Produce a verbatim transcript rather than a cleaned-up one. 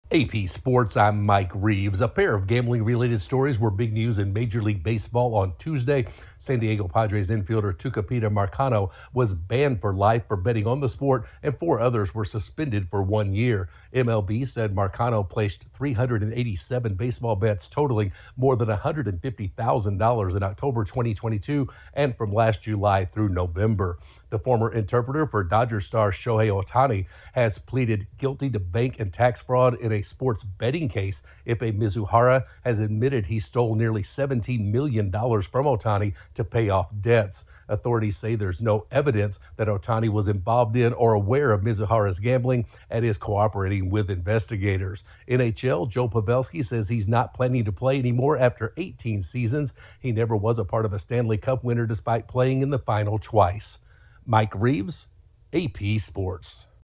A P Sports, I'm Mike Reeves. A pair of gambling-related stories were big news in Major League Baseball on Tuesday. San Diego Padres infielder Tucupita Marcano was banned for life for betting on the sport, and four others were suspended for one year. M L B said Marcano placed three hundred eighty-seven baseball bets totaling more than one hundred fifty thousand dollars in October twenty twenty-two and from last July through November. The former interpreter for Dodger star Shohei Ohtani has pleaded guilty to bank and tax fraud in a sports betting case. Ippei Mizuhara has admitted he stole nearly seventeen million dollars from Ohtani to pay off debts. Authorities say there's no evidence that Ohtani was involved in or aware of Mizuhara's gambling and is cooperating with investigators. N H L Joe Pavelski says he's not planning to play anymore after eighteen seasons. He never was a part of a Stanley Cup winner despite playing in the final twice. Mike Reeves, A P Sports.